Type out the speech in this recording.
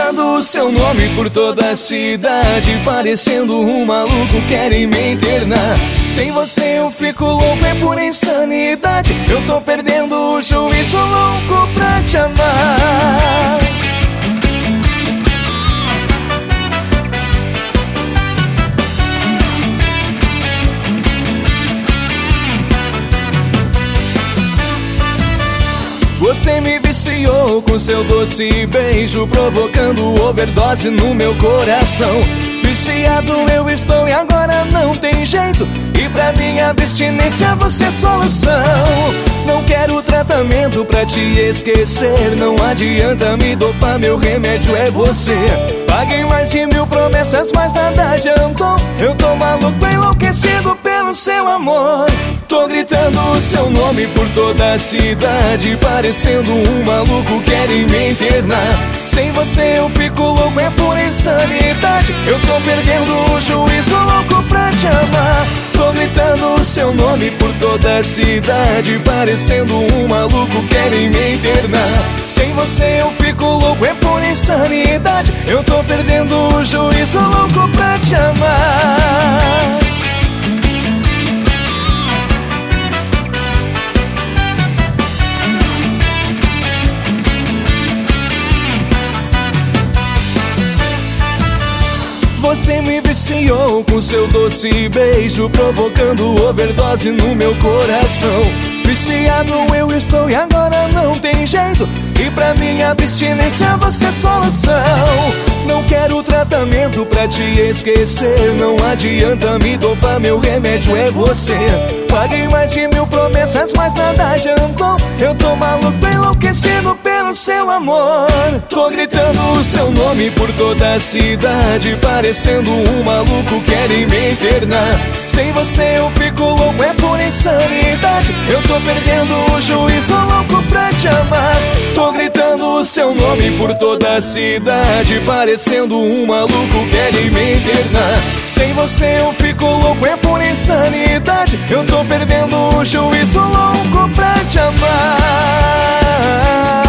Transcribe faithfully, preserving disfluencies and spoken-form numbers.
gritando o seu nome por toda a cidade, parecendo um maluco, querem me internar. Sem você eu fico louco, é pura insanidade. Eu tô perdendo o juízo, louco pra te amar. Você me viciou com seu doce beijo, provocando overdose no meu coração. Viciado eu estou e agora não tem jeito, e pra minha abstinência você é solução. Não quero tratamento pra te esquecer, não adianta me dopar, meu remédio é você. Paguei mais de mil promessas, mas nada adiantou. Eu tô maluco, enlouquecido pelo seu amor. Tô gritando o seu nome por toda a cidade, parecendo um maluco, querem me internar. Sem você eu fico louco, é pura insanidade. Eu tô perdendo o juízo, louco pra te amar. Tô gritando o seu nome por toda a cidade, parecendo um maluco, querem me internar. Sem você eu fico louco, é pura insanidade. Eu tô perdendo o juízo, louco pra te amar. Você me viciou com seu doce beijo, provocando overdose no meu coração. Viciado eu estou e agora não tem jeito, e pra minha abstinência você é solução. Não quero tratamento pra te esquecer, não adianta me dopar, meu remédio é você. Paguei mais de mil promessas, mas nada adiantou. Eu tô maluco, enlouquecido pelo seu amor. Tô gritando o seu nome por toda a cidade, parecendo um maluco, querem me internar. Sem você eu fico louco, é pura insanidade. Eu tô perdendo o juízo, louco pra te amar. Tô gritando o seu nome por toda a cidade, parecendo um maluco, querem me internar. Sem você eu fico louco, é pura insanidade. Eu tô perdendo o juízo, louco pra te amar.